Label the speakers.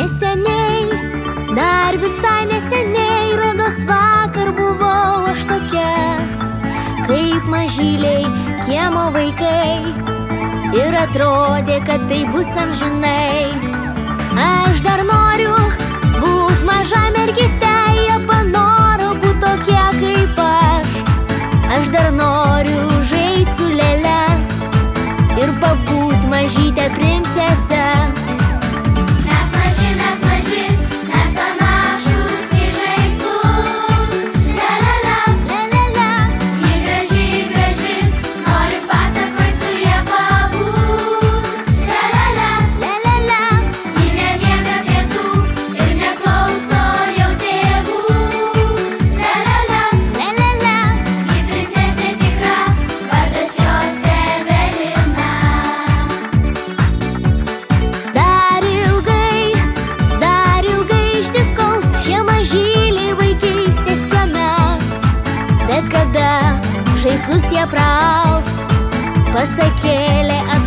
Speaker 1: neseniai, dar visai neseniai, rodos vakar buvau aš tokia, kaip mažyliai kiemo vaikai, ir atrodė, kad tai bus amžinai. Aš dar noriu būt maža mergyte, jie panoro būt tokie kaip aš. Aš dar noriu žaist su lėle ir pabūt mažytė princese. Žaislus jie praus, pasakėlė atvažiuos.